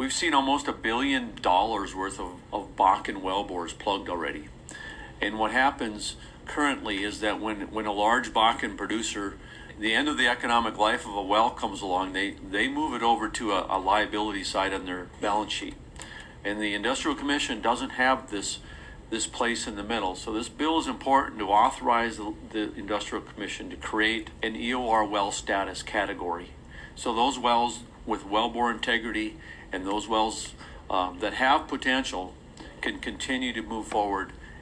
we've seen almost $1 billion worth of Bakken wellbores plugged already. And what happens currently is that when a large Bakken producer, the end of the economic life of a well comes along, they move it over to a liability side on their balance sheet. And the Industrial Commission doesn't have this place in the middle. So this bill is important to authorize the Industrial Commission to create an EOR well status category. So those wells with wellbore integrity and those wells that have potential can continue to move forward